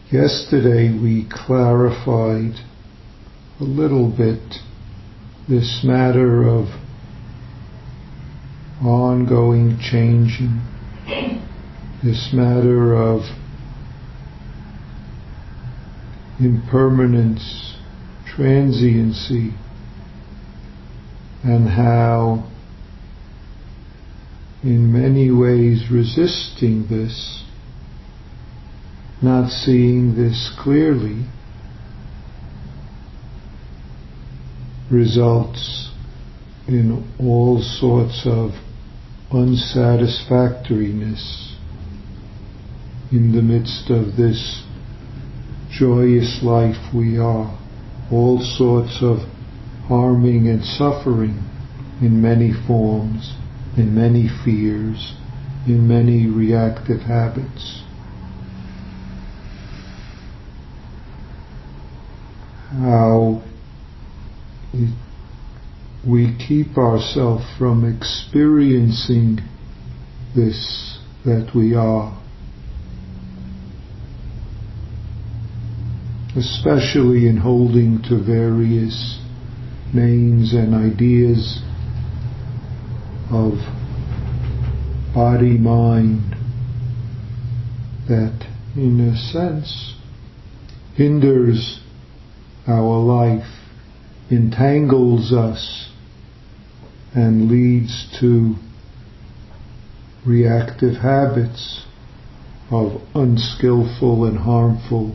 Yesterday we clarified a little bit this matter of ongoing changing, this matter of impermanence, transiency, and how in many ways resisting this, not seeing this clearly, results in all sorts of unsatisfactoriness in the midst of this joyous life we are, all sorts of harming and suffering in many forms, in many fears, in many reactive habits. How we keep ourselves from experiencing this that we are, especially in holding to various names and ideas of body-mind that, in a sense, hinders our life, entangles us, and leads to reactive habits of unskillful and harmful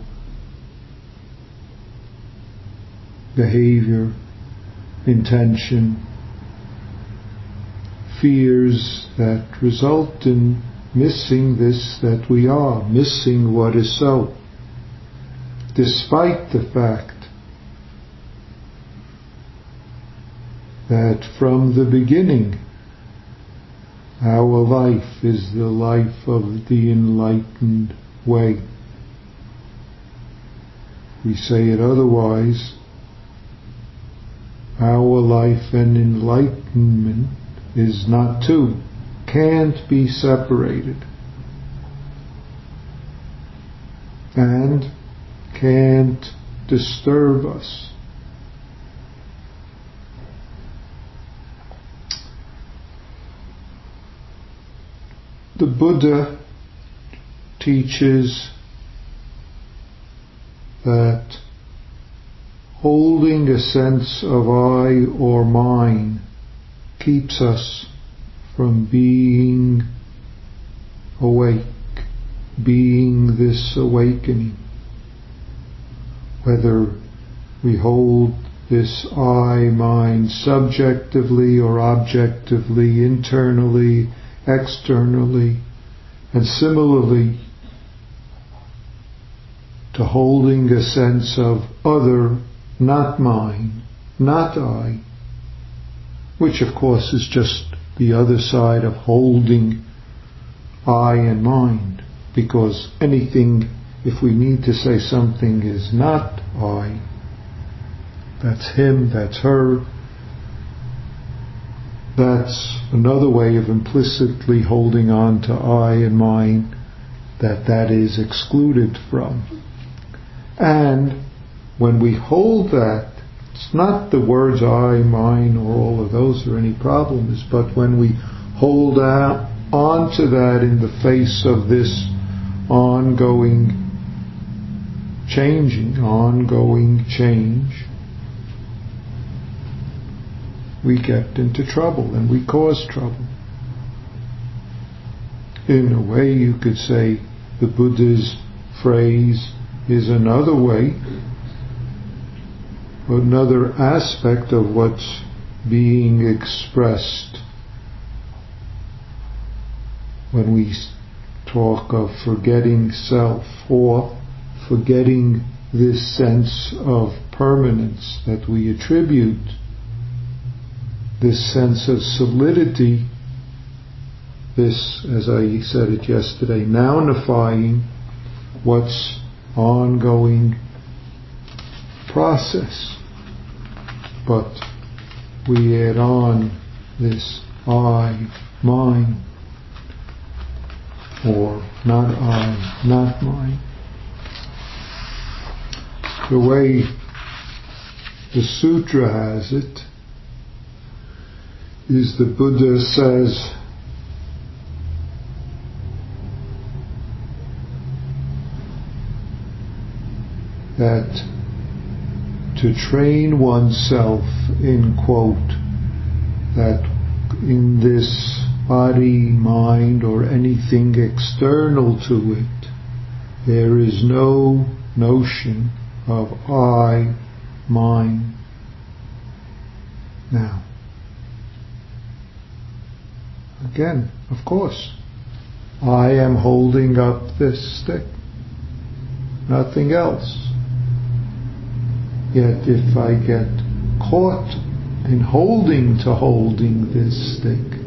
behavior, intention, fears that result in missing this that we are, missing what is so, despite the fact that from the beginning our life is the life of the enlightened way. We say it otherwise, our life and enlightenment is not two, can't be separated, and can't disturb us. The Buddha teaches that holding a sense of I or mine keeps us from being awake, being this awakening. Whether we hold this I, mine, subjectively or objectively, internally, externally, and similarly to holding a sense of other, not mine, not I, which of course is just the other side of holding I and mind, because anything, if we need to say something is not I, that's him, that's her, that's another way of implicitly holding on to I and mine, that is excluded from. And when we hold that, it's not the words I, mine, or all of those are any problems, but when we hold on to that in the face of this ongoing changing, ongoing change, we get into trouble and we cause trouble. In a way, you could say the Buddha's phrase is another way, another aspect of what's being expressed when we talk of forgetting self, or forgetting this sense of permanence that we attribute, this sense of solidity, this, as I said it yesterday, nounifying what's ongoing process. But we add on this I, mine, or not I, not mine. The way the sutra has it is the Buddha says that to train oneself in, quote, that in this body, mind, or anything external to it, there is no notion of I, mine. Now, again, of course, I am holding up this stick, nothing else. Yet if I get caught in holding this stick,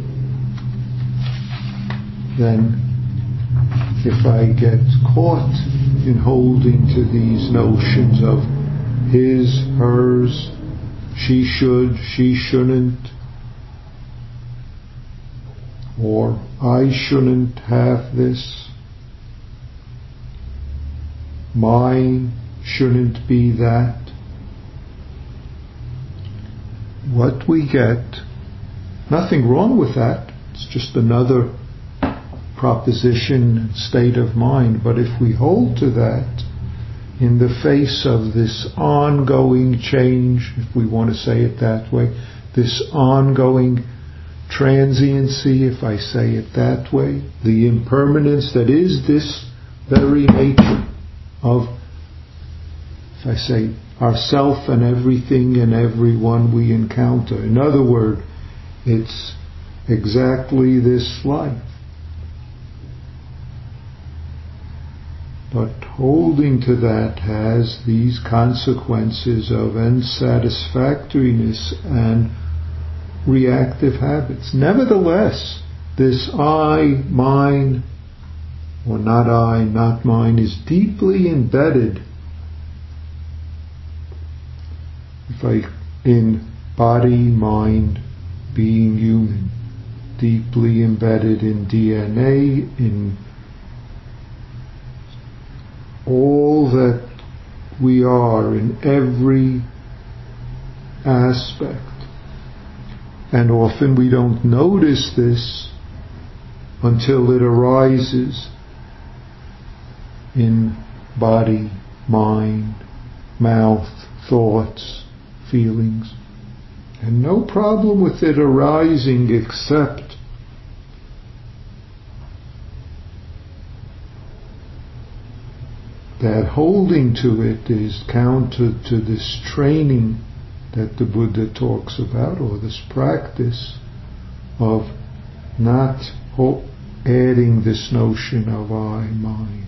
then if I get caught in holding to these notions of his, hers, she should, she shouldn't, or I shouldn't have this, mine shouldn't be that, what we get, nothing wrong with that, it's just another proposition, state of mind. But if we hold to that in the face of this ongoing change, if we want to say it that way, this ongoing transiency, if I say it that way, the impermanence that is this very nature of, if I say, ourself and everything and everyone we encounter. In other words, it's exactly this life. But holding to that has these consequences of unsatisfactoriness and reactive habits. Nevertheless, this I, mine, or not I, not mine, is deeply embedded in body, mind, being human, deeply embedded in DNA, in all that we are, in every aspect. And often we don't notice this until it arises in body, mind, mouth, thoughts, feelings. And no problem with it arising, except that holding to it is counter to this training that the Buddha talks about, or this practice of not adding this notion of I, mine.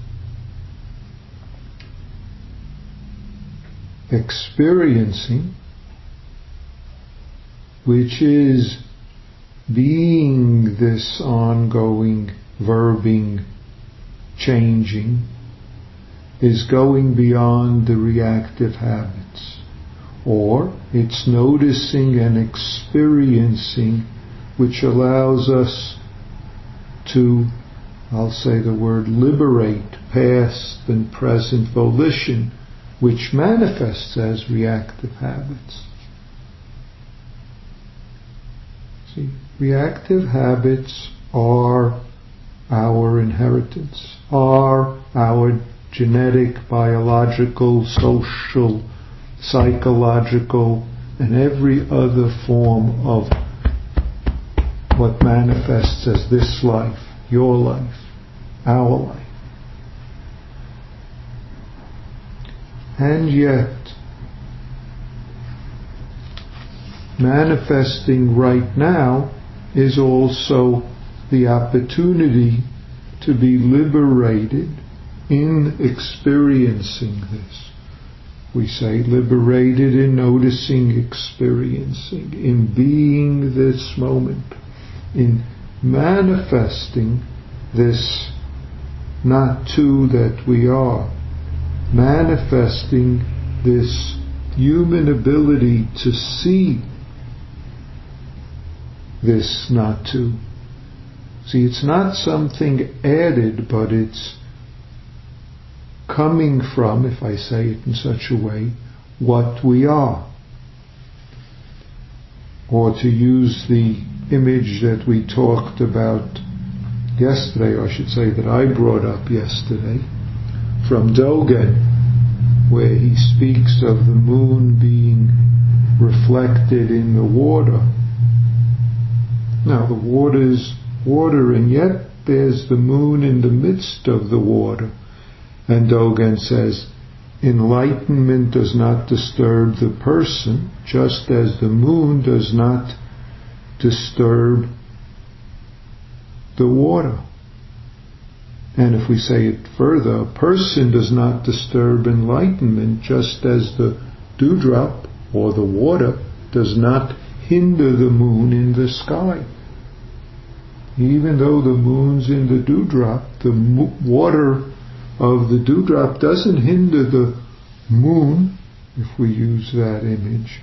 Experiencing, which is being this ongoing, verbing, changing, is going beyond the reactive habits. Or it's noticing and experiencing, which allows us to, I'll say the word, liberate past and present volition, which manifests as reactive habits. See, reactive habits are our inheritance, are our genetic, biological, social, psychological, and every other form of what manifests as this life, your life, our life. And yet, manifesting right now is also the opportunity to be liberated in experiencing this. We say liberated in noticing, experiencing, in being this moment, in manifesting this not two that we are, manifesting this human ability to see this not two. See, it's not something added, but it's coming from, if I say it in such a way, what we are. Or to use the image that we talked about yesterday, or I should say that I brought up yesterday, from Dogen, where he speaks of the moon being reflected in the water. Now the water is water, and yet there's the moon in the midst of the water. And Dogen says, enlightenment does not disturb the person, just as the moon does not disturb the water. And if we say it further, a person does not disturb enlightenment, just as the dewdrop or the water does not hinder the moon in the sky. Even though the moon's in the dewdrop, the water of the dewdrop doesn't hinder the moon, if we use that image,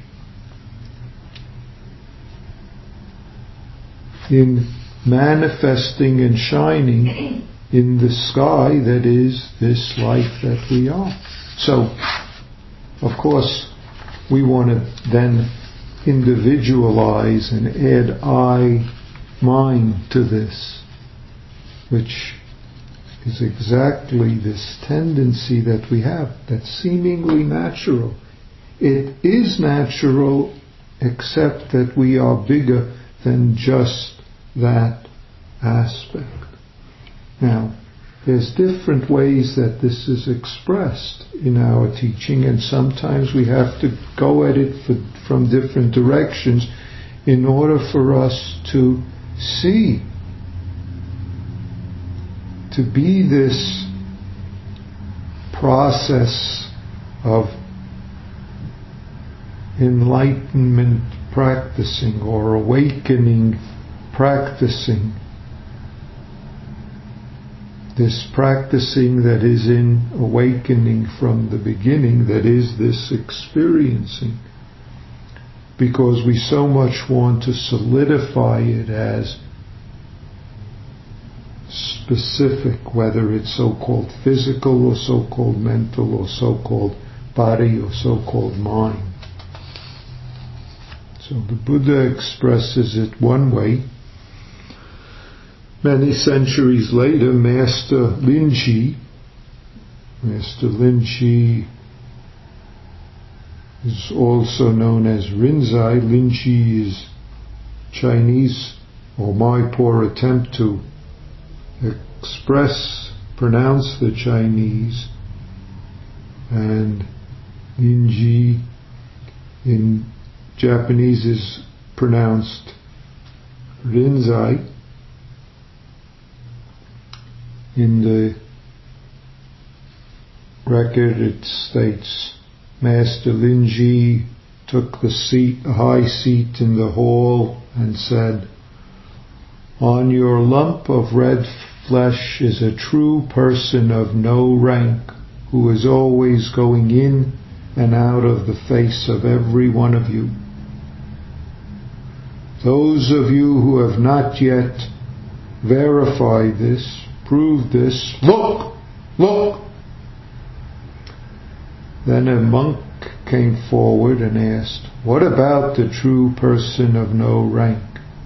in manifesting and shining in the sky that is this life that we are. So, of course, we want to then individualize and add I-mind to this, which is exactly this tendency that we have, that's seemingly natural. It is natural, except that we are bigger than just that aspect. Now, there's different ways that this is expressed in our teaching, and sometimes we have to go at it from different directions in order for us to see, to be this process of enlightenment practicing or awakening practicing. This practicing that is in awakening from the beginning, that is this experiencing. Because we so much want to solidify it as specific, whether it's so-called physical or so-called mental or so-called body or so-called mind. So the Buddha expresses it one way. Many centuries later, Master Linji is also known as Rinzai. Linji is Chinese, or my poor attempt to pronounce the Chinese, and Linji in Japanese is pronounced Rinzai. In the record it states, Master Linji took a high seat in the hall and said, "On your lump of red flesh is a true person of no rank, who is always going in and out of the face of every one of you. Those of you who have not yet verified this, prove this, look! Then a monk came forward and asked, "What about the true person of no rank?"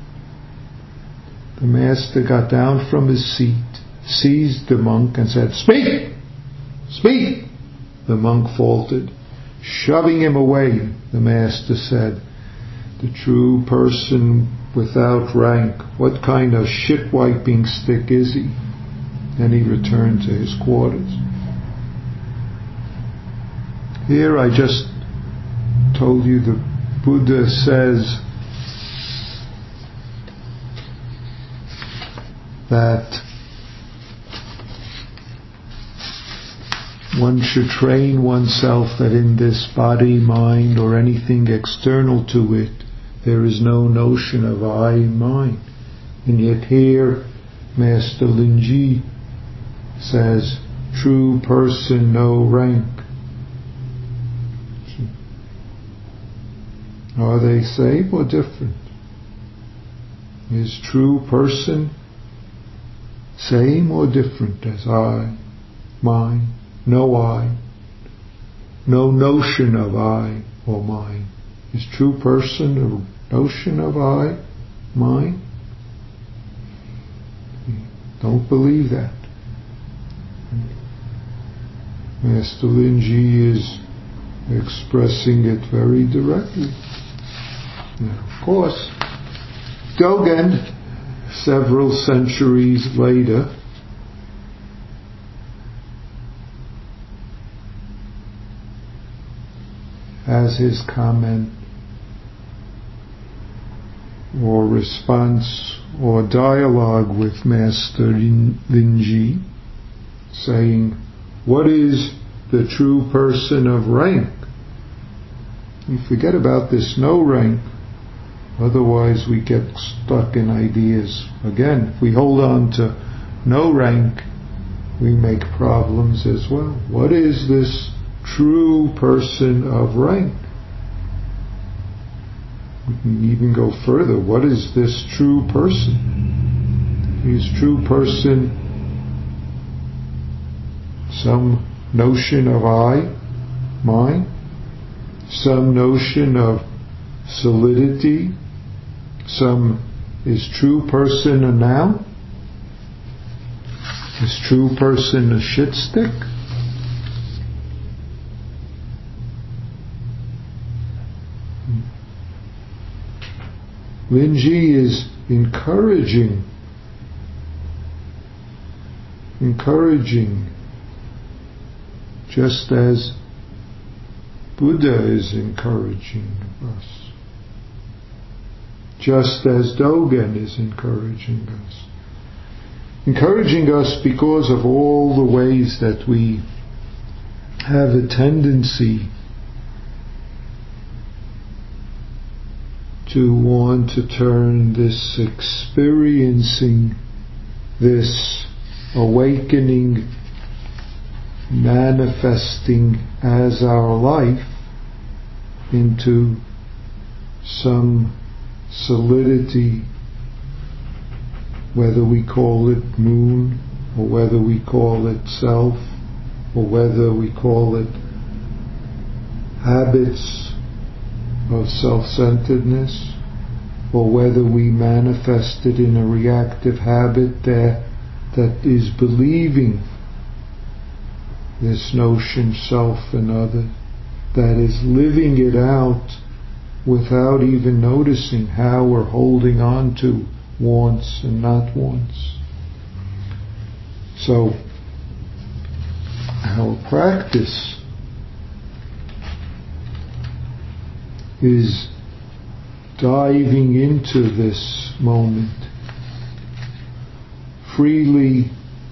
The master got down from his seat, seized the monk and said, "Speak! Speak!" The monk faltered. Shoving him away, the master said, "The true person without rank, what kind of shit-wiping stick is he?" Then he returned to his quarters. Here I just told you the Buddha says that one should train oneself that in this body, mind, or anything external to it, there is no notion of I, mine. And yet here, Master Linji says, true person, no rank. Are they same or different? Is true person same or different as I, mine? no I, no notion of I or mine. Is true person a notion of I, mine? Don't believe that. Master Linji is expressing it very directly. Now, of course, Dogen, several centuries later, has his comment or response or dialogue with Master Linji, saying, what is the true person of rank? We forget about this no rank, otherwise we get stuck in ideas. Again, if we hold on to no rank, we make problems as well. What is this true person of rank? We can even go further. What is this true person? Is true person some notion of I, mine? Some notion of solidity? Is true person a noun? Is true person a shit stick? Linji is encouraging, just as Buddha is encouraging us, just as Dogen is encouraging us because of all the ways that we have a tendency to want to turn this experiencing, this awakening, manifesting as our life into some solidity, whether we call it moon, or whether we call it self, or whether we call it habits of self-centeredness, or whether we manifest it in a reactive habit that is believing this notion self and other, that is living it out without even noticing how we're holding on to wants and not wants. So our practice is diving into this moment, freely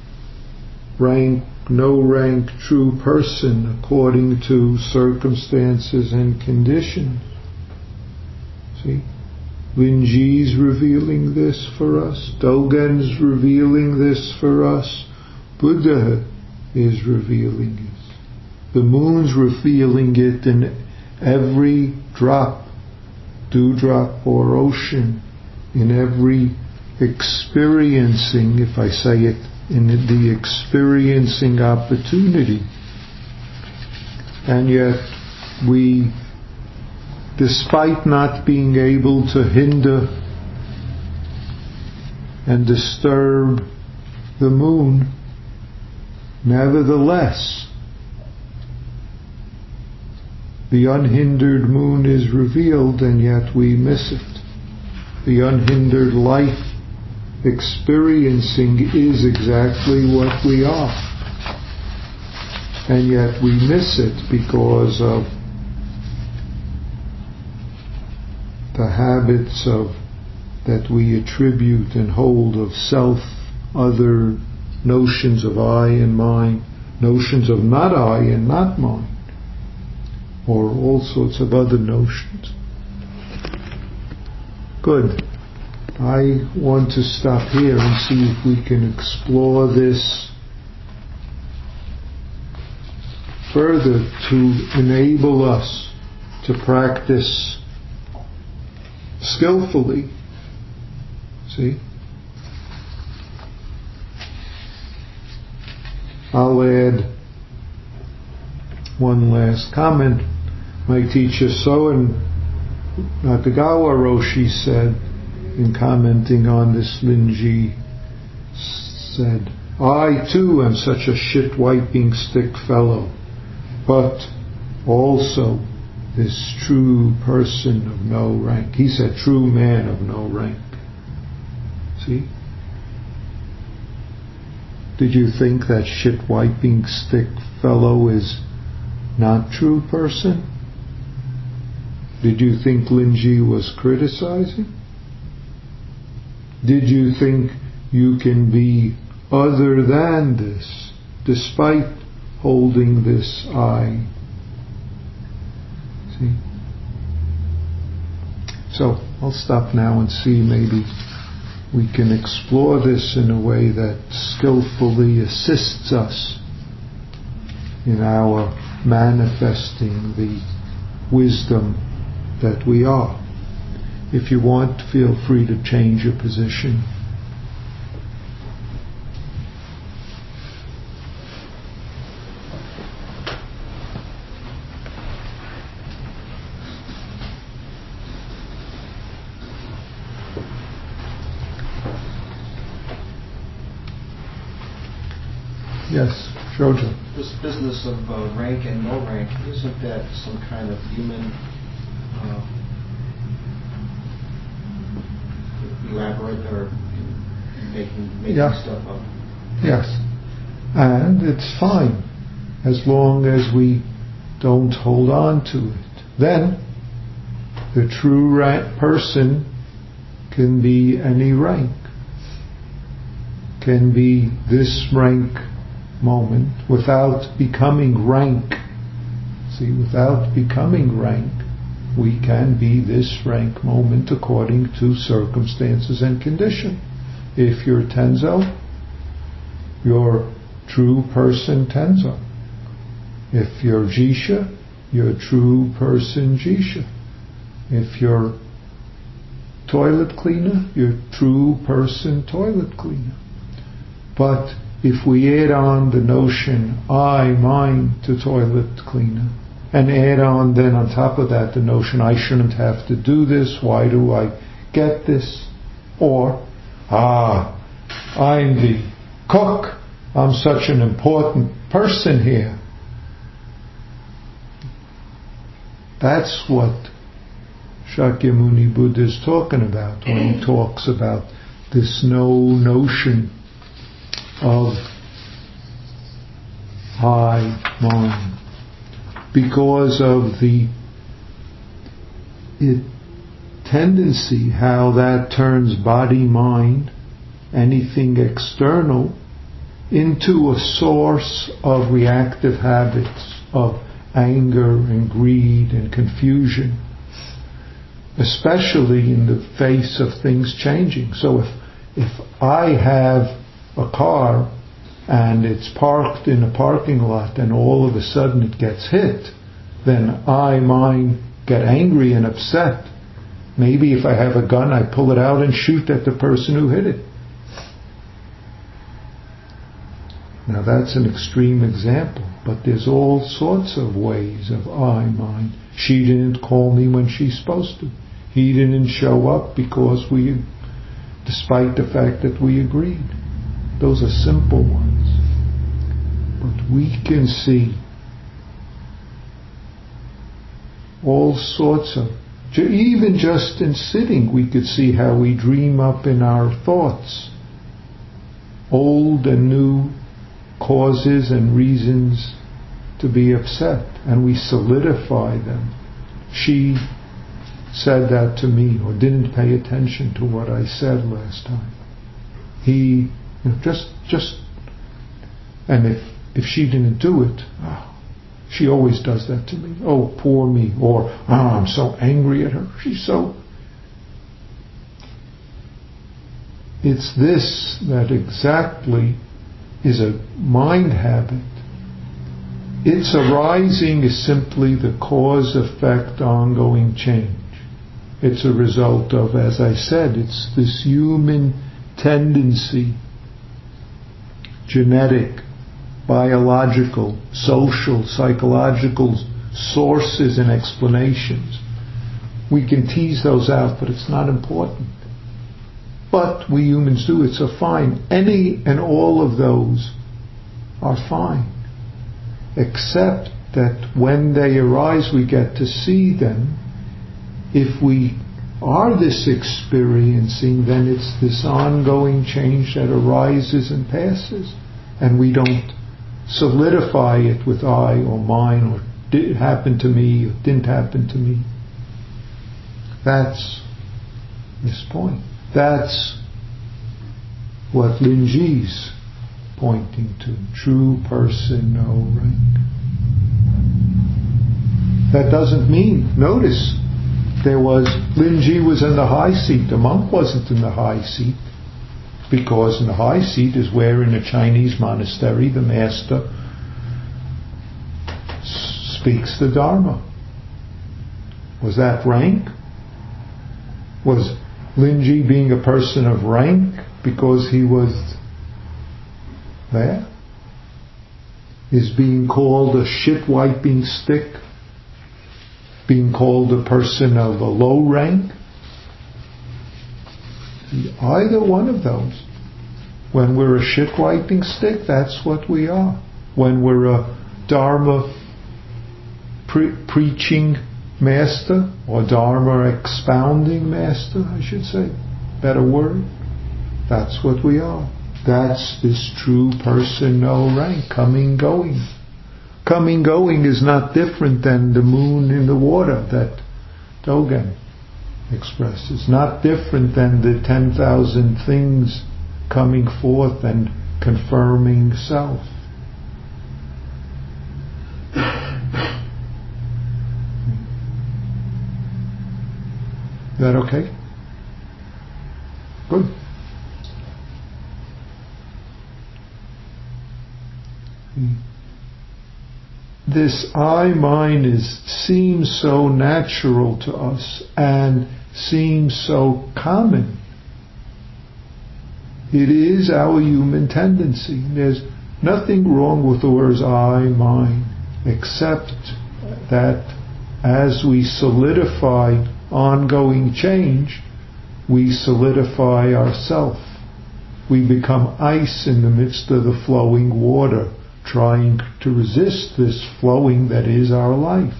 no rank true person according to circumstances and conditions. See? Linji's revealing this for us. Dogen's revealing this for us. Buddha is revealing it. The moon's revealing it in every drop, dewdrop or ocean, in every experiencing, if I say it, in the experiencing opportunity. And yet we, despite not being able to hinder and disturb the moon, nevertheless, the unhindered moon is revealed, and yet we miss it. The unhindered life experiencing is exactly what we are. And yet we miss it because of the habits that we attribute and hold of self, other notions of I and mine, notions of not I and not mine, or all sorts of other notions. Good. I want to stop here and see if we can explore this further to enable us to practice skillfully. See? I'll add one last comment. My teacher Soen Nakagawa Roshi said, in commenting on this Linji, said, I too am such a shit wiping stick fellow, but also this true person of no rank. He said true man of no rank. See? Did you think that shit wiping stick fellow is not true person? Did you think Linji was criticizing? Did you think you can be other than this, despite holding this I? See? So, I'll stop now and see maybe we can explore this in a way that skillfully assists us in our manifesting the wisdom that we are. If you want, feel free to change your position. Yes, Shoja. This business of rank and no rank, isn't that some kind of human elaborate or making stuff up? Yes. And it's fine as long as we don't hold on to it. Then the true person can be any rank, can be this rank moment without becoming rank. See, without becoming rank, we can be this rank moment according to circumstances and condition. If you're Tenzo, you're true person Tenzo. If you're Jisha, you're true person Jisha. If you're toilet cleaner, you're true person toilet cleaner. But if we add on the notion I, mine to toilet cleaner, and add on then on top of that the notion I shouldn't have to do this, why do I get this? Or, I'm the cook, I'm such an important person here. That's what Shakyamuni Buddha is talking about when he talks about this notion of I, mine, because of the tendency how that turns body, mind, anything external, into a source of reactive habits of anger and greed and confusion, especially in the face of things changing. So if I have a car and it's parked in a parking lot and all of a sudden it gets hit, then I, mine, get angry and upset. Maybe if I have a gun, I pull it out and shoot at the person who hit it. Now that's an extreme example, but there's all sorts of ways of I, mine. She didn't call me when she's supposed to. He didn't show up because despite the fact that we agreed. Those are simple ones. But we can see all sorts of, even just in sitting, we could see how we dream up in our thoughts old and new causes and reasons to be upset, and we solidify them. She said that to me, or didn't pay attention to what I said last time. He, and if she didn't do it, she always does that to me. Oh, poor me. Or, I'm so angry at her. It's this that exactly is a mind habit. Its arising is simply the cause-effect ongoing change. It's a result of, as I said, it's this human tendency, genetic, biological, social, psychological sources and explanations. We can tease those out, but it's not important. But we humans do it, so fine. Any and all of those are fine. Except that when they arise, we get to see them. If we are this experiencing, then it's this ongoing change that arises and passes. And we don't solidify it with I or mine or did it happen to me or didn't happen to me. That's this point. That's what Linji's pointing to. True person, no rank. That doesn't mean, notice, Linji was in the high seat. The monk wasn't in the high seat. Because in the high seat is where in a Chinese monastery the master speaks the Dharma. Was that rank? Was Linji being a person of rank because he was there? Is being called a shit-wiping stick being called a person of a low rank? Either one of those. When we're a shit-wiping stick, that's what we are. When we're a Dharma preaching master, or Dharma expounding master, I should say, better word, that's what we are. That's this true person, no rank, coming, going. Coming, going is not different than the moon in the water that Dogen expresses. Not different than the 10,000 things coming forth and confirming self. Is that okay? Good. This I-mine seems so natural to us and seems so common. It is our human tendency. There's nothing wrong with the words I, mine, except that as we solidify ongoing change, we solidify ourself. We become ice in the midst of the flowing water, trying to resist this flowing that is our life.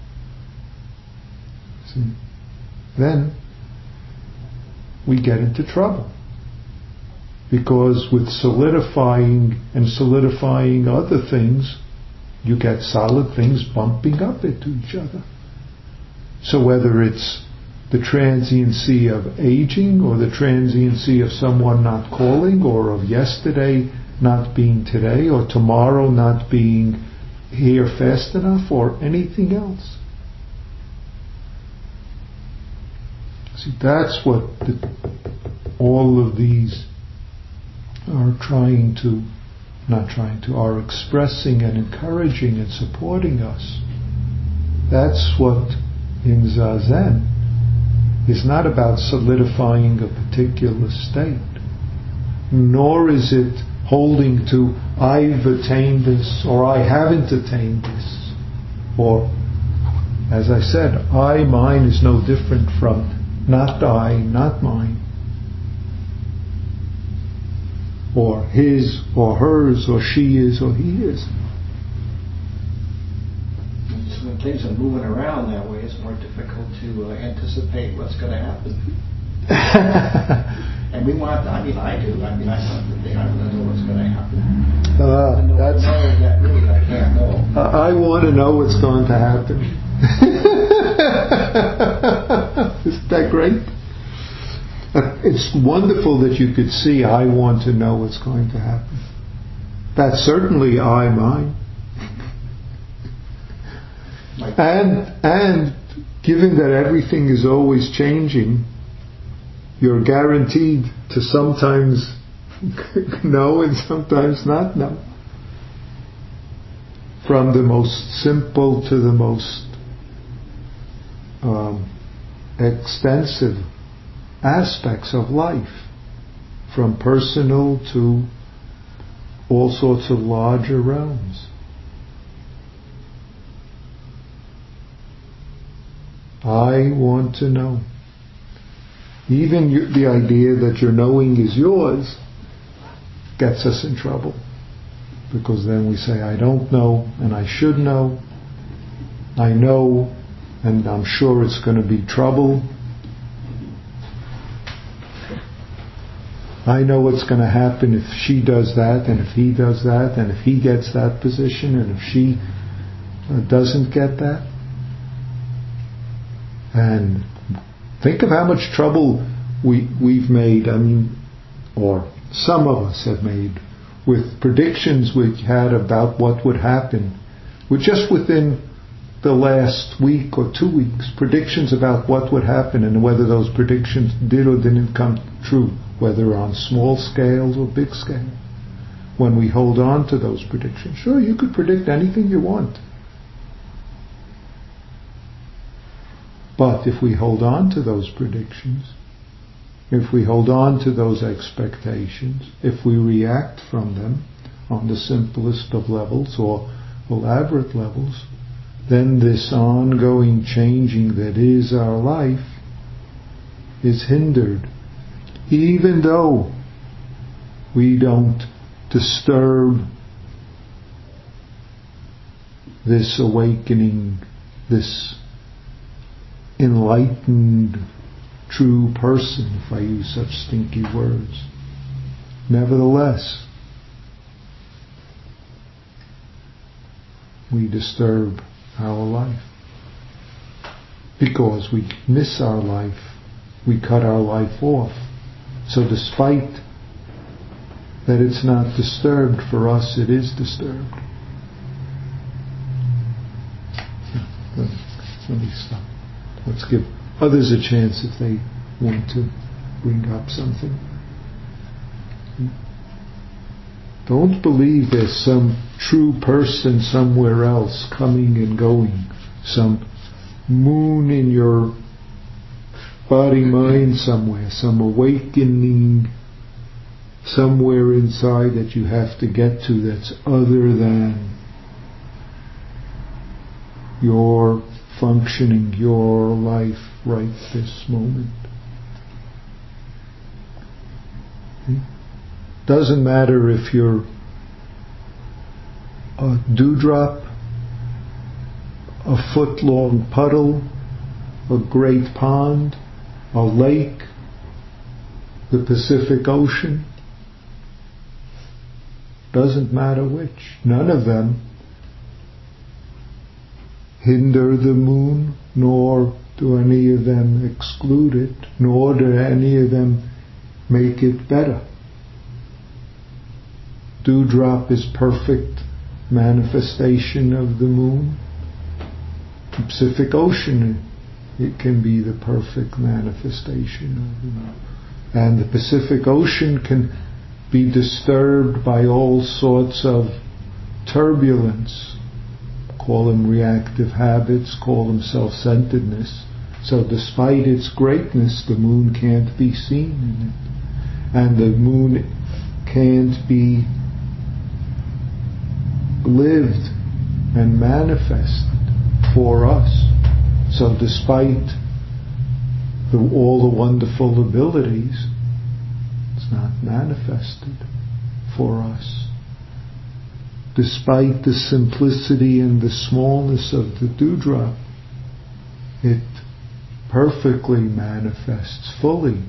See? Then we get into trouble. Because with solidifying other things, you get solid things bumping up into each other. So whether it's the transiency of aging, or the transiency of someone not calling, or of yesterday not being today, or tomorrow not being here fast enough, or anything else. See, that's what all of these are are expressing and encouraging and supporting us. That's what in Zazen is not about solidifying a particular state, nor is it holding to I've attained this or I haven't attained this, or as I said, I, mine is no different from not I, not mine, or his or hers, or she is or he is. When things are moving around that way, it's more difficult to anticipate what's going to happen. And we want, I do. I want to know what's going to happen. That really I can't know. I want to know what's going to happen. Isn't that great? It's wonderful that you could see I want to know what's going to happen. That's certainly I, mine. And given that everything is always changing, you're guaranteed to sometimes know and sometimes not know. From the most simple to the most extensive aspects of life, from personal to all sorts of larger realms. I want to know. Even the idea that your knowing is yours gets us in trouble. Because then we say, I don't know, and I should know. I know, and I'm sure it's going to be trouble. I know what's going to happen if she does that, and if he does that, and if he gets that position, and if she doesn't get that. And think of how much trouble we've made, or some of us have made, with predictions we had about what would happen. We're just within the last week or 2 weeks, predictions about what would happen and whether those predictions did or didn't come true, whether on small scales or big scale. When we hold on to those predictions, sure, you could predict anything you want. But if we hold on to those predictions, if we hold on to those expectations, if we react from them on the simplest of levels or elaborate levels, then this ongoing changing that is our life is hindered. Even though we don't disturb this awakening, this enlightened true person, if I use such stinky words. Nevertheless, we disturb our life. Because we miss our life, we cut our life off. So despite that it's not disturbed, for us it is disturbed. Let me stop. Let's give others a chance if they want to bring up something. Don't believe there's some true person somewhere else coming and going, some moon in your body mind somewhere, some awakening somewhere inside that you have to get to that's other than your functioning, your life right this moment. Doesn't matter if you're a dewdrop, a foot-long puddle, a great pond, a lake, the Pacific Ocean. Doesn't matter which. None of them hinder the moon, nor do any of them exclude it, nor do any of them make it better. Dewdrop is perfect manifestation of the moon. The Pacific Ocean, it can be the perfect manifestation of the moon. And the Pacific Ocean can be disturbed by all sorts of turbulence. Call them reactive habits, call them self-centeredness. So despite its greatness, the moon can't be seen in it. And the moon can't be lived and manifested for us. So despite all the wonderful abilities, it's not manifested for us. Despite the simplicity and the smallness of the dewdrop, it perfectly manifests fully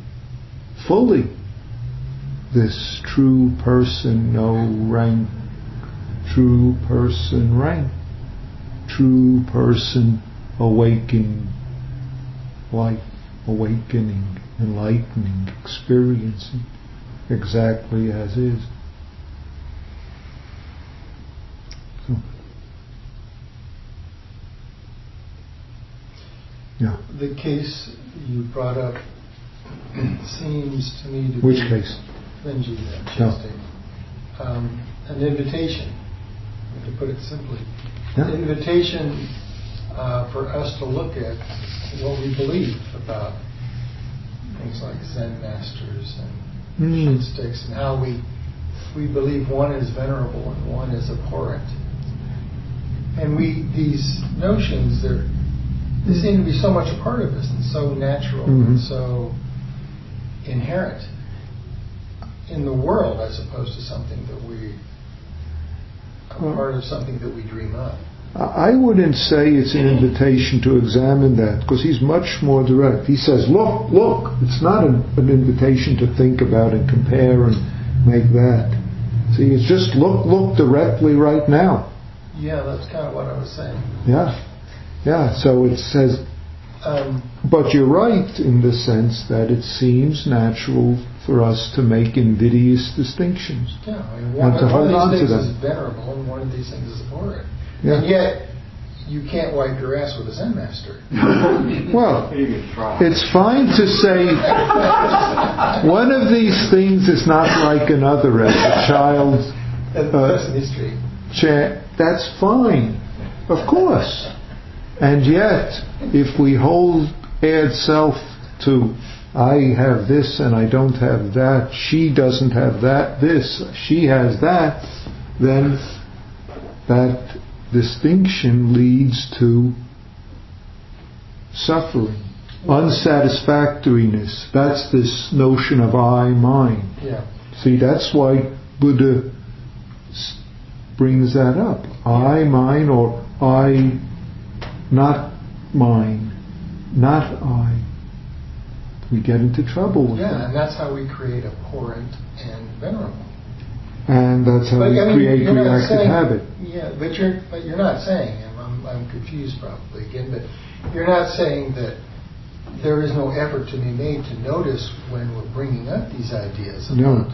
this true person, no rank, true person rank, true person awakening life, awakening, enlightening, experiencing exactly as is. So, yeah. The case you brought up seems to me to Which be... case? Benji, an invitation, to put it simply. Yeah. An invitation for us to look at what we believe about things like Zen masters and shit sticks, and how we we believe one is venerable and one is abhorrent. And these notions, they seem to be so much a part of us and so natural and so inherent in the world as opposed to something that part of something that we dream up. I wouldn't say it's an invitation to examine that, because he's much more direct. He says, look, it's not an invitation to think about and compare and make that. See, it's just look directly right now. Yeah, that's kind of what I was saying. Yeah, so it says, but you're right in the sense that it seems natural for us to make invidious distinctions. Yeah, I mean, one of these things is venerable and one of these things is abhorrent. Yeah. And yet, you can't wipe your ass with a Zen master. Well, it's fine to say one of these things is not like another as a child. That's fine, of course. And yet, if we add self to I have this and I don't have that, she doesn't have this, she has that, then that distinction leads to suffering, unsatisfactoriness. That's this notion of I, mine. Yeah. See, that's why Buddha brings that up. I, mine, or I, not mine, not I. We get into trouble with that. Yeah, and that's how we create abhorrent and venerable. And that's how we create reactive habit. Yeah, but you're not saying, and I'm confused probably again, but you're not saying that there is no effort to be made to notice when we're bringing up these ideas. No,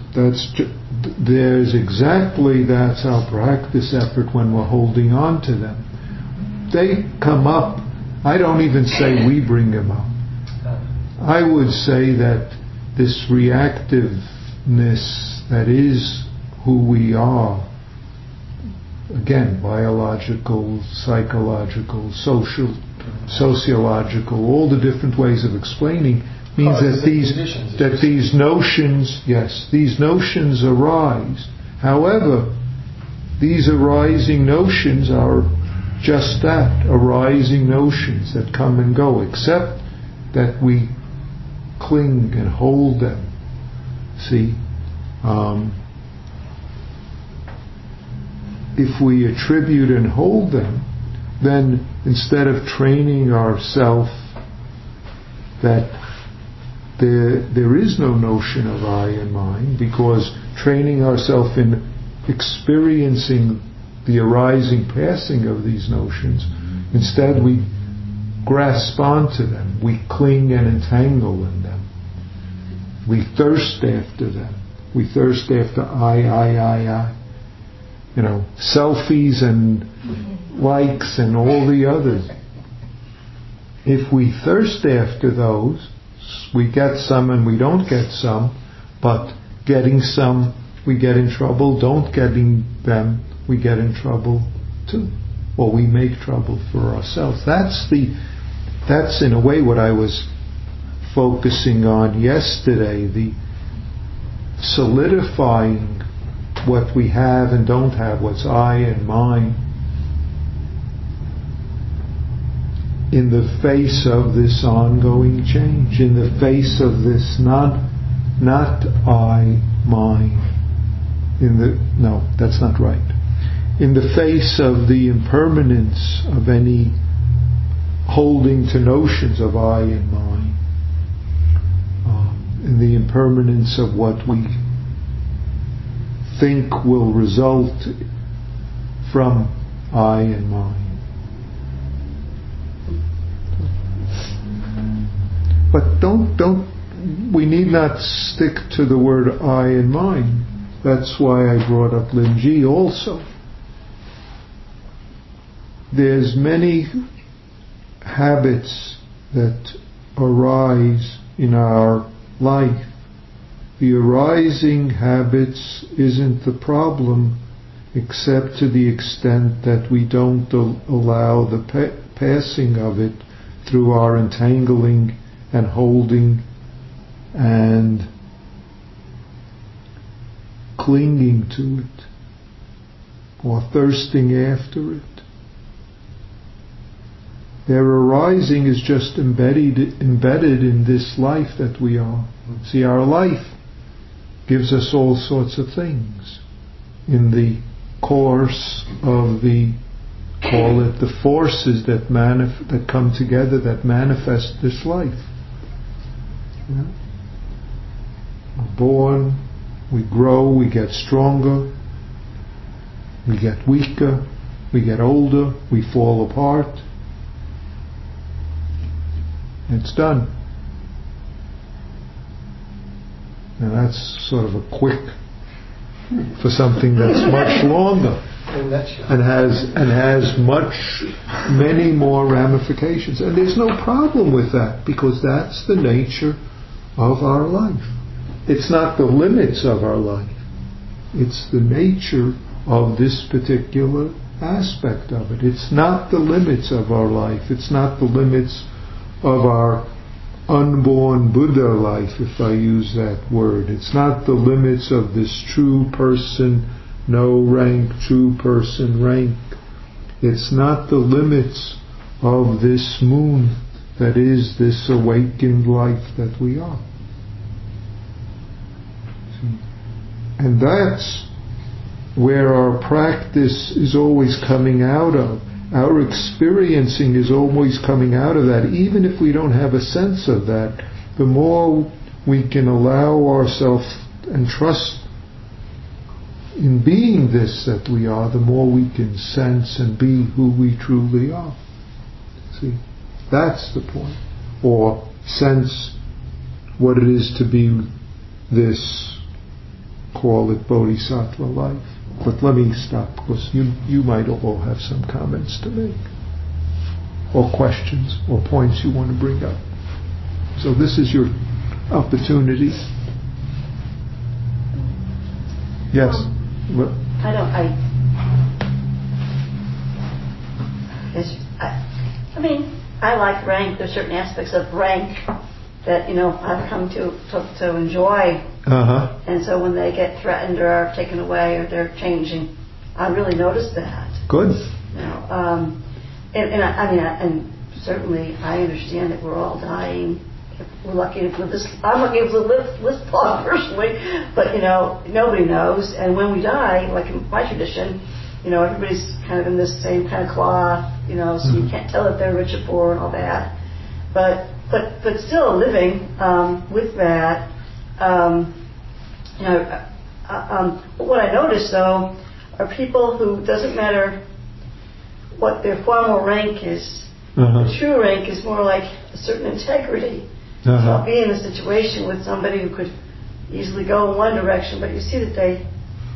that's our practice effort when we're holding on to them. They come up. I don't even say we bring them up. I would say that this reactiveness that is who we are, again, biological, psychological, social, sociological, all the different ways of explaining, means that these notions arise. However, these arising notions are just that, arising notions that come and go, except that we cling and hold them. See? If we attribute and hold them, then instead of training ourselves that there is no notion of I and mine, because training ourselves in experiencing the arising, passing of these notions, instead we grasp onto them, we cling and entangle in them. We thirst after them. We thirst after I. Selfies and likes and all the others. If we thirst after those, we get some and we don't get some, but getting some, we get in trouble. Don't getting them, we get in trouble too. Or we make trouble for ourselves. That's in a way what I was focusing on yesterday, the solidifying what we have and don't have, what's I and mine, in the face of this ongoing change, in the face of this not I, mine, no, that's not right. In the face of the impermanence of any holding to notions of I and mine, in the impermanence of what we think will result from I and mine. But we need not stick to the word I and mine. That's why I brought up Linji also. There's many habits that arise in our life. The arising habits isn't the problem, except to the extent that we don't allow the passing of it through our entangling and holding and clinging to it or thirsting after it. Their arising is just embedded in this life that we are. See, our life gives us all sorts of things in the course of call it the forces that come together that manifest this life. Yeah. We're born, we grow, we get stronger, we get weaker, we get older, we fall apart. It's done. And that's sort of a quick for something that's much longer and has many more ramifications. And there's no problem with that, because that's the nature of our life. It's not the limits of our life. It's the nature of this particular aspect of it. It's not the limits of our life. It's not the limits of our unborn Buddha life, if I use that word. It's not the limits of this true person, no rank, true person rank. It's not the limits of this moon that is this awakened life that we are. And that's where our practice is always coming out of. Our experiencing is always coming out of that. Even if we don't have a sense of that, the more we can allow ourselves and trust in being this that we are, the more we can sense and be who we truly are. See, that's the point. Or sense what it is to be this, call it bodhisattva life. But let me stop, because you might all have some comments to make, or questions, or points you want to bring up. So this is your opportunity. Yes. I mean, I like rank. There's certain aspects of rank that I've come to enjoy. And so when they get threatened or are taken away or they're changing, I really notice that. Good. And certainly I understand that we're all dying. We're lucky to live this. I'm lucky to live this long personally, but nobody knows. And when we die, like in my tradition, everybody's kind of in this same kind of cloth, so you can't tell if they're rich or poor and all that. But still living with that. What I notice though are people who, doesn't matter what their formal rank is, the true rank is more like a certain integrity. So I'll be in a situation with somebody who could easily go in one direction, but you see that they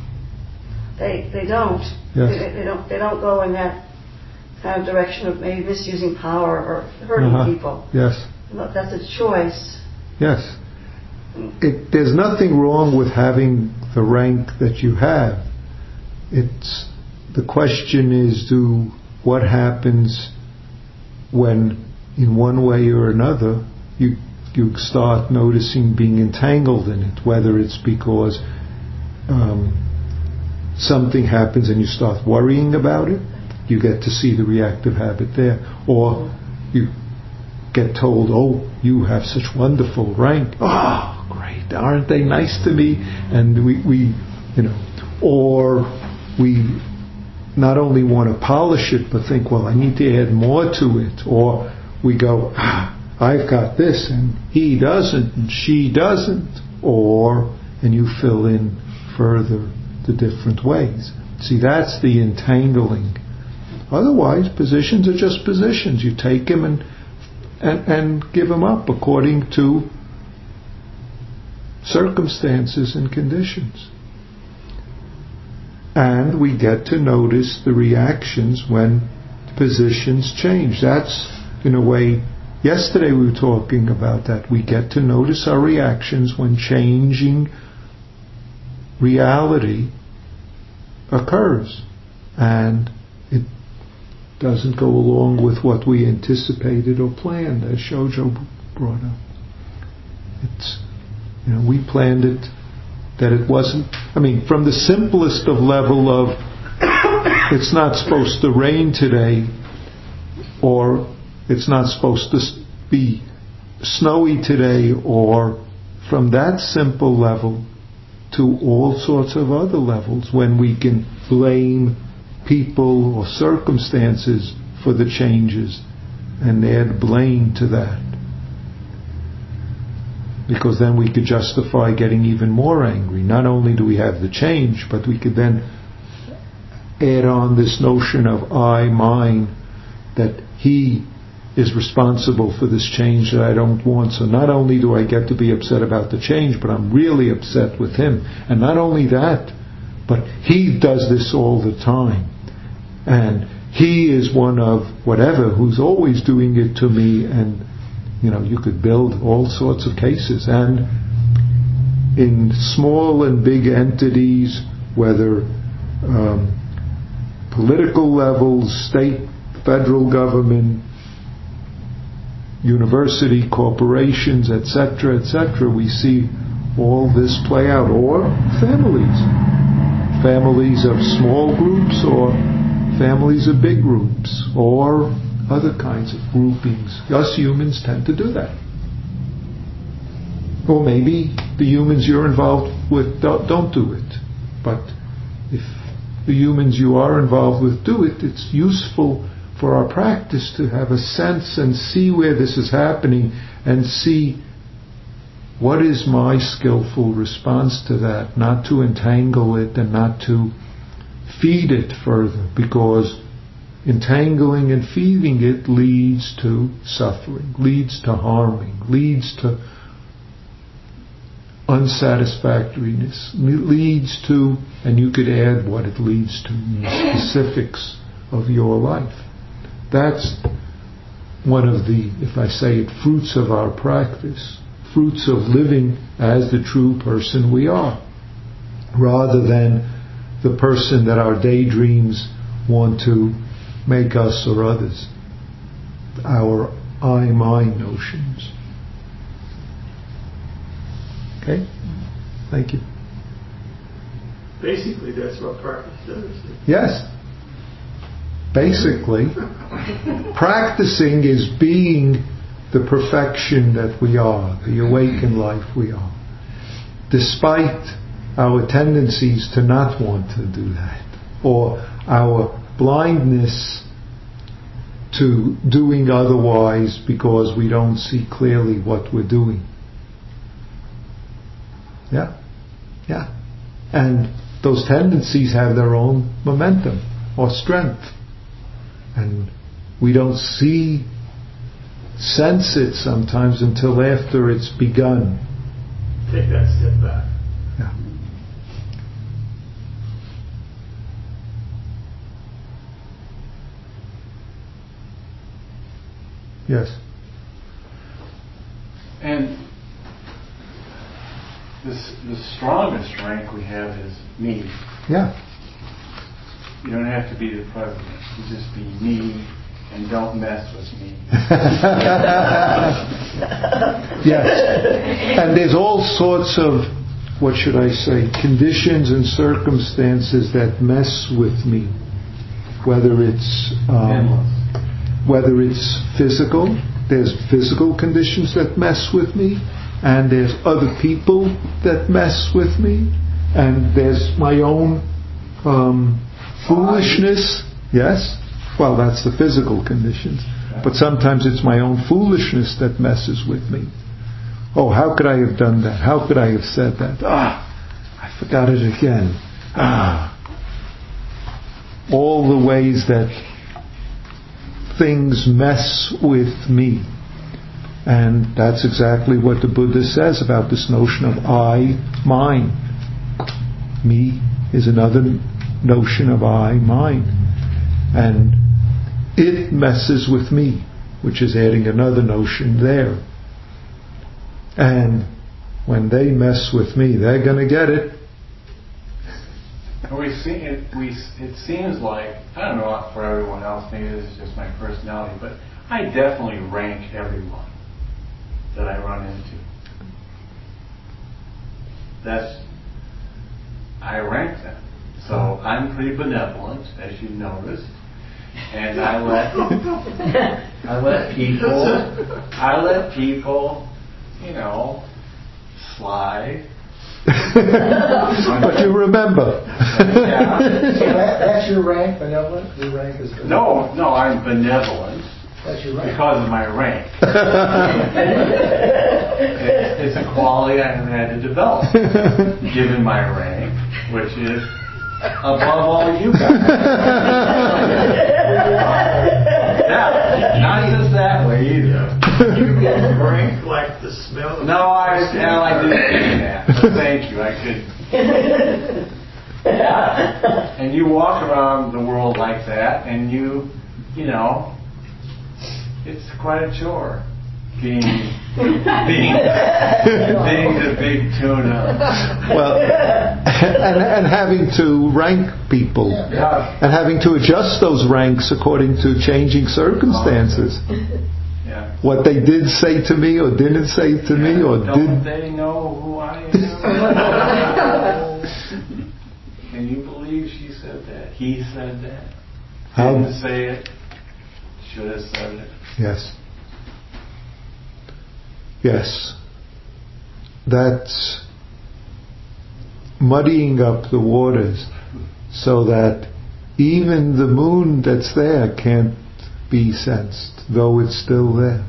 don't. Yes. They don't go in that kind of direction of maybe misusing power or hurting people. Yes. That's a choice. Yes. There's nothing wrong with having the rank that you have. The question is, what happens when, in one way or another, you start noticing being entangled in it, whether it's because something happens and you start worrying about it, you get to see the reactive habit there, or you get told, oh, you have such wonderful rank. Oh, great, aren't they nice to me? And we or we not only want to polish it, but think, well, I need to add more to it. Or we go, I've got this, and he doesn't, and she doesn't. And you fill in further the different ways. See, that's the entangling. Otherwise, positions are just positions. You take them and give them up according to circumstances and conditions. And we get to notice the reactions when positions change. That's, in a way, yesterday we were talking about that. We get to notice our reactions when changing reality occurs. And it doesn't go along with what we anticipated or planned, as Shoujo brought up. It's, we planned it That it wasn't, from the simplest of level of it's not supposed to rain today, or it's not supposed to be snowy today, or from that simple level to all sorts of other levels when we can blame people or circumstances for the changes and add blame to that. Because then we could justify getting even more angry. Not only do we have the change, but we could then add on this notion of I, mine, that he is responsible for this change that I don't want. So not only do I get to be upset about the change, but I'm really upset with him. And not only that, but he does this all the time. And he is one of whatever who's always doing it to me. And you could build all sorts of cases. And in small and big entities, whether political levels, state, federal government, university, corporations, etc., we see all this play out. Or families of small groups, or families of big groups, or other kinds of groupings. Us humans tend to do that. Or maybe the humans you're involved with don't do it. But if the humans you are involved with do it, it's useful for our practice to have a sense and see where this is happening and see what is my skillful response to that, not to entangle it and not to feed it further, because entangling and feeding it leads to suffering, leads to harming, leads to unsatisfactoriness, leads to, and you could add what it leads to in the specifics of your life. That's one of the, if I say it, fruits of our practice, fruits of living as the true person we are, rather than the person that our daydreams want to make us or others, our I, mine notions. Okay? Thank you. Basically, that's what practice does. Yes. Basically, practicing is being the perfection that we are, the awakened life we are, despite our tendencies to not want to do that, or our blindness to doing otherwise because we don't see clearly what we're doing. Yeah. And those tendencies have their own momentum or strength. And we don't sense it sometimes until after it's begun. Take that step back. Yeah. Yes. And the strongest rank we have is me. Yeah. You don't have to be the president. You just be me and don't mess with me. Yes. And there's all sorts of, what should I say, conditions and circumstances that mess with me. Whether it's physical, there's physical conditions that mess with me, and there's other people that mess with me, and there's my own foolishness. Yes? Well, that's the physical conditions. But sometimes it's my own foolishness that messes with me. Oh, how could I have done that? How could I have said that? I forgot it again. All the ways that things mess with me. And that's exactly what the Buddha says about this notion of I, mine. Me is another notion of I, mine. And it messes with me, which is adding another notion there. And when they mess with me, they're going to get it. It seems like, I don't know for everyone else, maybe this is just my personality, but I definitely rank everyone that I run into. I rank them. So I'm pretty benevolent, as you noticed, and I let people, slide. But you remember. Yeah. So that's your rank, benevolent? Your rank is benevolent? No, I'm benevolent. That's your rank. Because of my rank. It's a quality I have had to develop, given my rank, which is above all you guys. Yeah, not just that way either. You rank like the smell of... No, I didn't say that, but thank you, I could... And you walk around the world like that, and you know, it's quite a chore being the big tuna. Well, and having to rank people, and having to adjust those ranks according to changing circumstances. Yeah. What they did say to me or didn't say to me, or don't they know who I am? Can you believe she said that? He said that. Didn't say it. Should have said it. Yes. Yes. That's muddying up the waters so that even the moon that's there can't be sensed, though it's still there.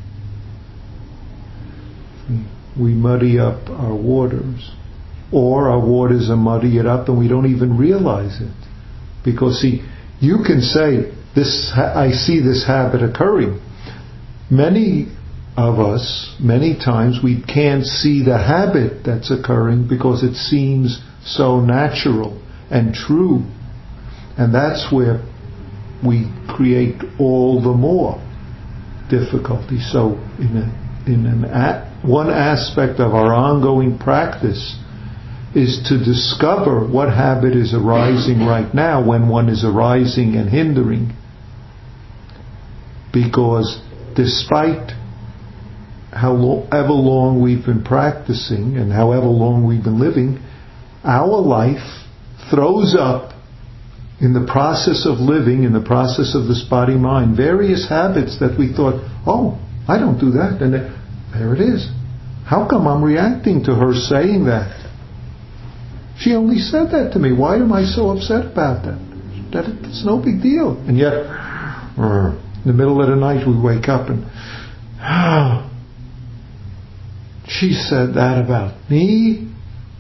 We muddy up our waters, or our waters are muddy it up and we don't even realize it. Because see, you can say, I see this habit occurring. Many of us, many times, we can't see the habit that's occurring because it seems so natural and true. And that's where we create all the more difficulty. So one aspect of our ongoing practice is to discover what habit is arising right now when one is arising and hindering. Because despite however long we've been practicing and however long we've been living, our life throws up, in the process of living, in the process of this body-mind, various habits that we thought, oh, I don't do that. And there it is. How come I'm reacting to her saying that? She only said that to me. Why am I so upset about that? It's no big deal. And yet, in the middle of the night, we wake up and, she said that about me?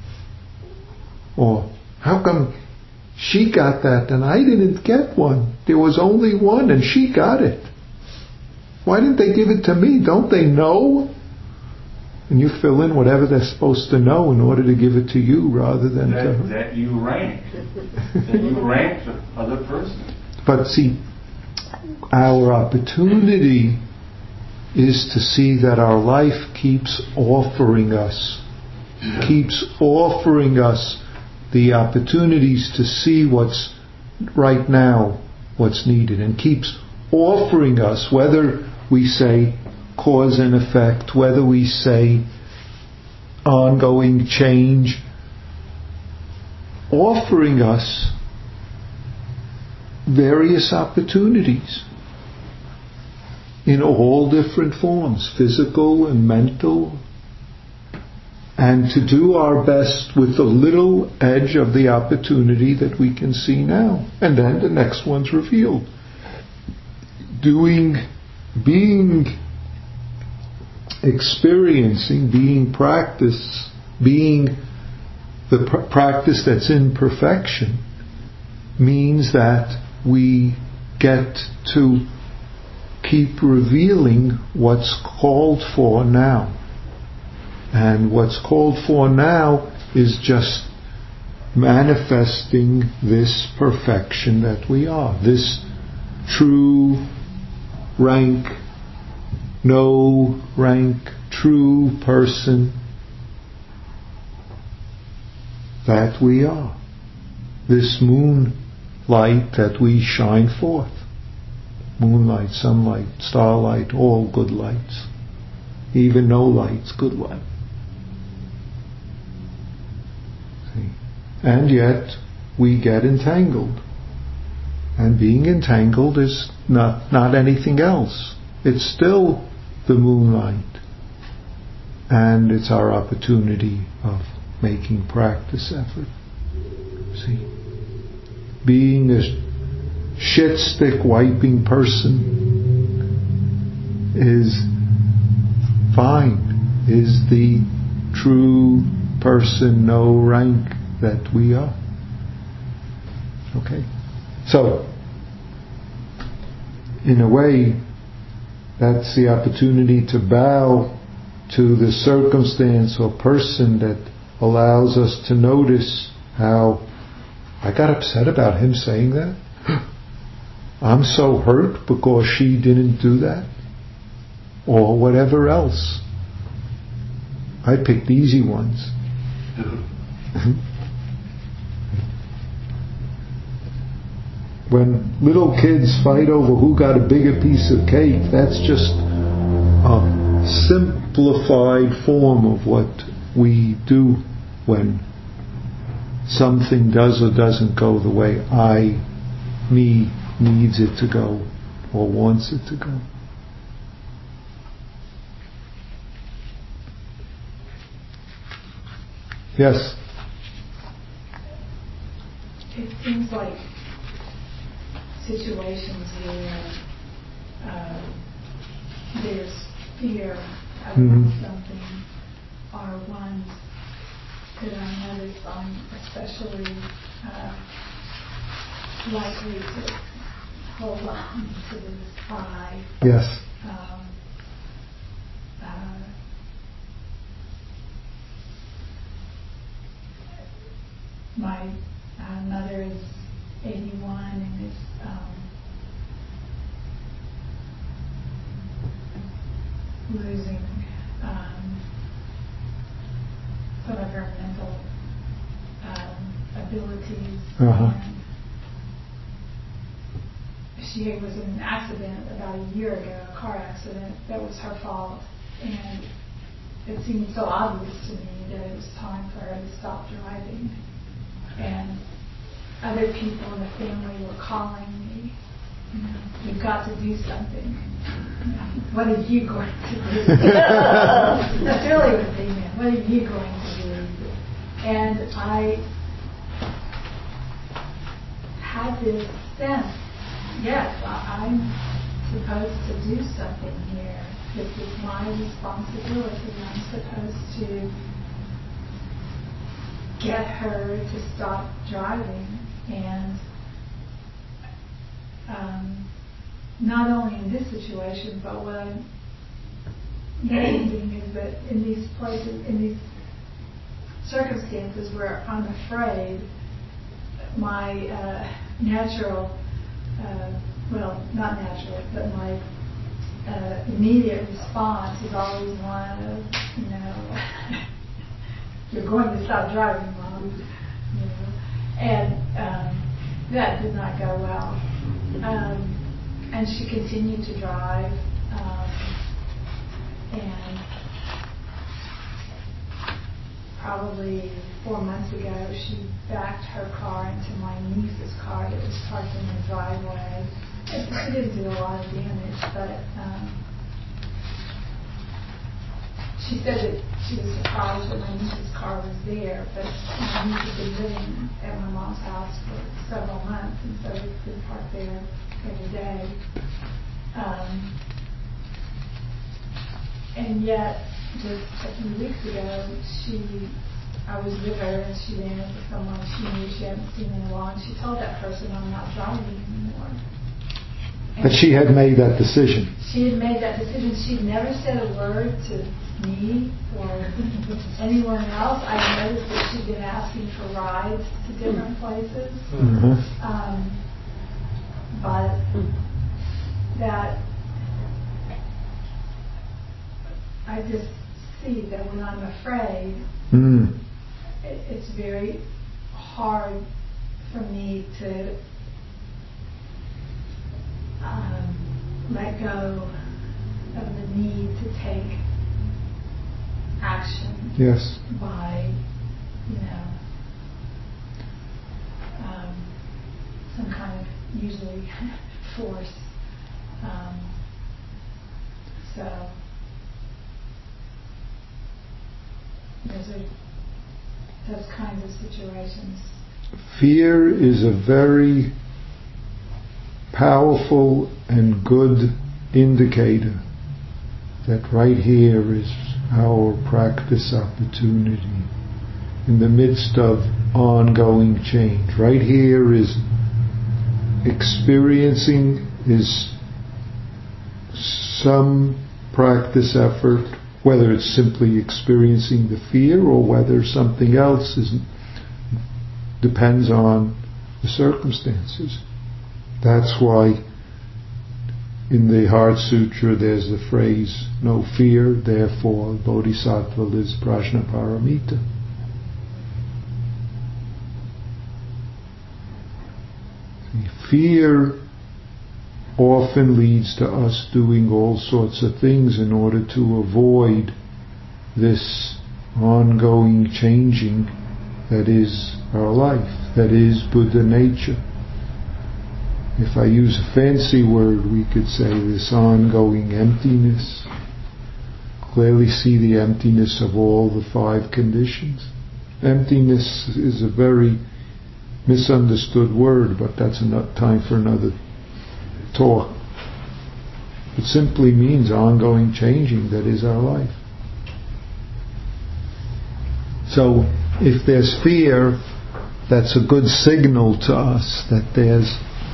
Or, how come she got that and I didn't get one? There was only one and she got it. Why didn't they give it to me? Don't they know? And you fill in whatever they're supposed to know in order to give it to you rather than to her. That you rank. That you rank the other person. But see, our opportunity is to see that our life keeps offering us the opportunities to see what's right now, what's needed, and keeps offering us, whether we say cause and effect, whether we say ongoing change, offering us various opportunities in all different forms, physical and mental, and to do our best with the little edge of the opportunity that we can see now. And then the next one's revealed. Experiencing, being practice, being the practice that's in perfection, means that we get to keep revealing what's called for now. And what's called for now is just manifesting this perfection that we are, this true rank, no rank, true person that we are. This moonlight that we shine forth. Moonlight, sunlight, starlight, all good lights. Even no light's good light. See? And yet we get entangled. And being entangled is not anything else. It's still the moonlight. And it's our opportunity of making practice effort. See? Being a shit stick wiping person is fine, is the true person, no rank that we are. Okay? So, in a way, that's the opportunity to bow to the circumstance or person that allows us to notice how I got upset about him saying that. I'm so hurt because she didn't do that. Or whatever else. I picked easy ones. When little kids fight over who got a bigger piece of cake, that's just a simplified form of what we do when something does or doesn't go the way me needs it to go or wants it to go. Yes? It seems like situations where there's fear around something are ones that I notice I'm especially likely to hold on to this I. Yes. My mother is 81 and is losing some of her mental abilities. And she was in an accident about a year ago, a car accident that was her fault, and it seemed so obvious to me that it was time for her to stop driving. And other people in the family were calling me, you've got to do something. What are you going to do? That's really what they meant. What are you going to do? And I had this sense, yes, I'm supposed to do something here. This is my responsibility. I'm supposed to get her to stop driving. And not only in this situation, but what I'm noticing is that in these places, in these circumstances where I'm afraid, my natural, well, not natural, but my immediate response is always one of, you're going to stop driving, Mom. And that did not go well. And she continued to drive. And probably 4 months ago, she backed her car into my niece's car that was parked in the driveway. And she didn't do a lot of damage, but she said that she was surprised that my niece's car was there, but my niece had been living at my mom's house for several months, and so it's been parked there every day. And yet, just a few weeks ago, I was with her and she ran into someone she knew she hadn't seen in a while, and she told that person, I'm not driving anymore. But she had made that decision. She had made that decision. She'd never said a word to me or anyone else. I noticed that she'd been asking for rides to different places. But that I just see that when I'm afraid, it's very hard for me to let go of the need to take action. Yes. By, some kind of usually force. So those kinds of situations. Fear is a very powerful and good indicator that right here is our practice opportunity in the midst of ongoing change. Right here is experiencing, is some practice effort, whether it's simply experiencing the fear or whether something else depends on the circumstances. That's why in the Heart Sutra there's the phrase, no fear, therefore Bodhisattva lives Prajnaparamita. Fear often leads to us doing all sorts of things in order to avoid this ongoing changing that is our life, that is Buddha nature. If I use a fancy word, we could say this ongoing emptiness. Clearly see the emptiness of all the 5 conditions. Emptiness is a very misunderstood word, but that's enough time for another talk. It simply means ongoing changing that is our life. So if there's fear, that's a good signal to us that there's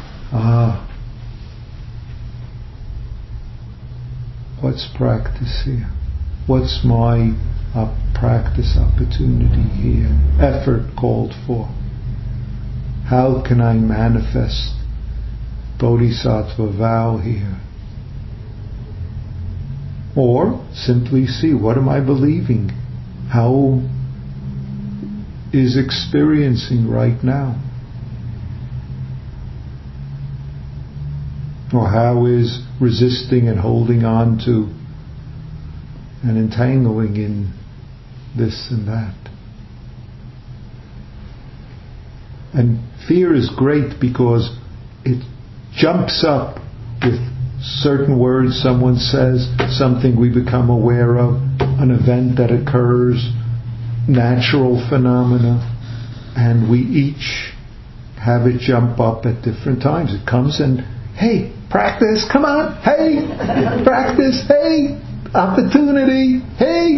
what's practice here? What's my practice opportunity here? Effort called for. How can I manifest Bodhisattva vow here? Or simply see, what am I believing? How is experiencing right now? Or how is resisting and holding on to and entangling in this and that? And fear is great because it jumps up with certain words someone says, something we become aware of, an event that occurs, natural phenomena, and we each have it jump up at different times. It comes and, hey, practice, come on, hey, practice, hey, opportunity, hey.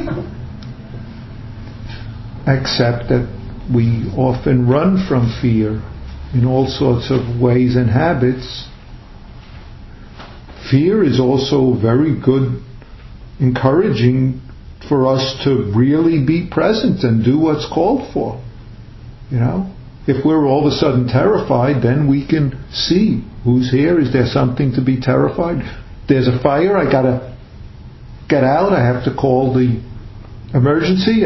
Except that we often run from fear in all sorts of ways and habits. Fear is also very good, encouraging for us to really be present and do what's called for. You know? If we're all of a sudden terrified, then we can see who's here. Is there something to be terrified? There's a fire. I gotta get out. I have to call the emergency.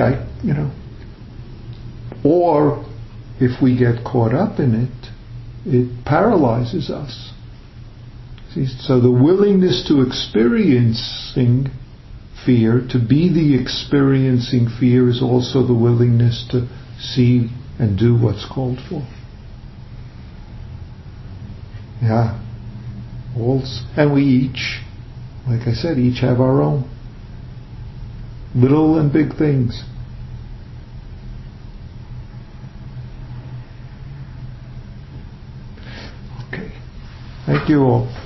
Or if we get caught up in it, it paralyzes us. See? So the willingness to experiencing fear, to be the experiencing fear, is also the willingness to see and do what's called for. Yeah. And we each, like I said, each have our own little and big things. Okay. Thank you all.